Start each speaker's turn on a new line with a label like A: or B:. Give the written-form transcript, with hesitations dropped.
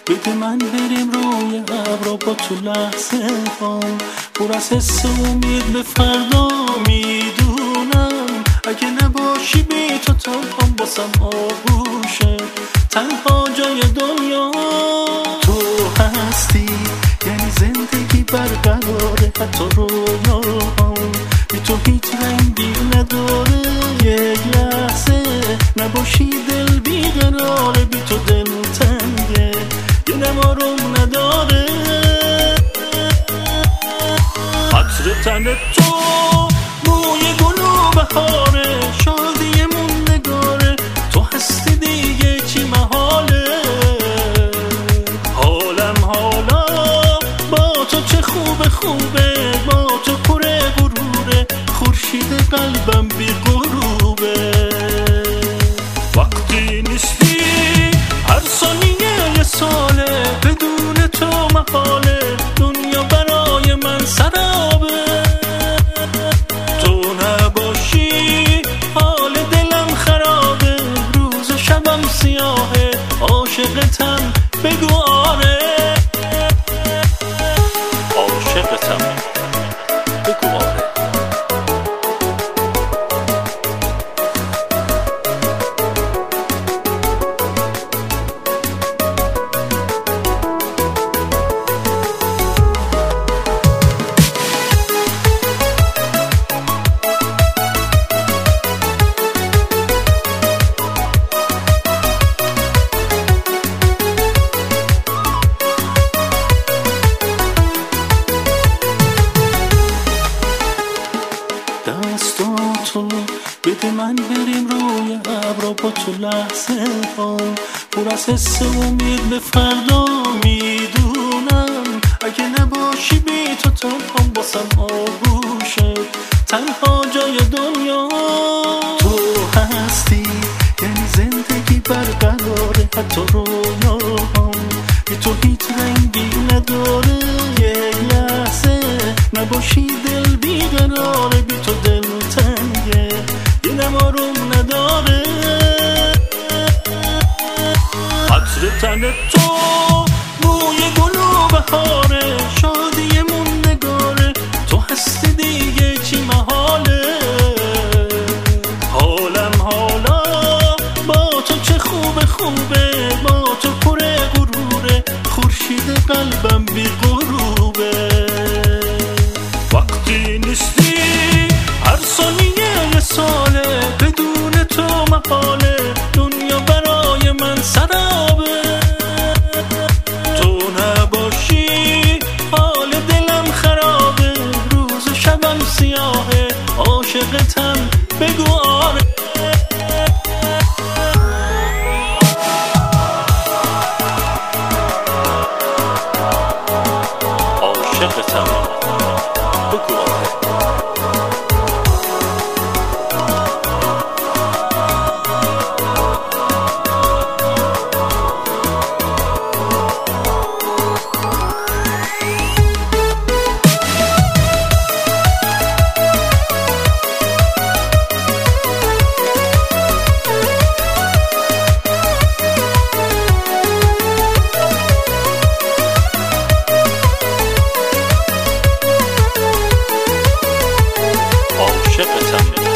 A: بده من بریم روی ابرا با تو لحظه هام، پر از حس امید به فردا. میدونم اگه نباشی بی تو تنهام واسم آغوشه، تنها جای دنیا تو هستی. یعنی زندگی برقراره حتی رویاهام، بی تو هیچ رنگی نداره. یک لحظه نباشی دل بیقراره، بی تو دل تنگه یه نمارم نداره. عطر تن تو موی گل و بهاره، شادیمون نگاره. تو هستی دیگه چی محاله، حالم حالا با تو چه خوبه خوبه. با تو پر غروره، خورشید قلبم بی غروبه. وقتی نیستی هر ثانیه یه ساله، بدون تو محاله دنیا برای من سرابه. تو نباشی حال دلم خرابه، روز و شبم سیاهه. عاشقتم بگو آره، عاشقتم بگو آره. دستاتو بده من بریم روی ابرا با تو لحظه هام، پر از حس امید به فردا. میدونم اگه نباشی بی تو تنهام واسم آغوشه، تنها جای دنیا تو هستی. یعنی زندگی برقراره حتی رویاهام، بی تو هیچ رنگی نداره. یک لحظه نباشی دل بیقراره، بی تو دل تنگه یه نمارم نداره. عطر تن تو موی گل و بهاره، شادیمون نگاره. تو هستی دیگه چی محاله، حالم حالا با تو چه خوبه خوبه. با تو پر غروره، خورشید قلبم بی غروبه. وقتی نیستی هر ثانیه یه ساله، بدون تو محاله دنیا برای من سرابه. تو نباشی حال دلم خرابه، روز و شبم سیاهه. عاشقتم بگو آره، عاشقتم بگو آره. عاشقتم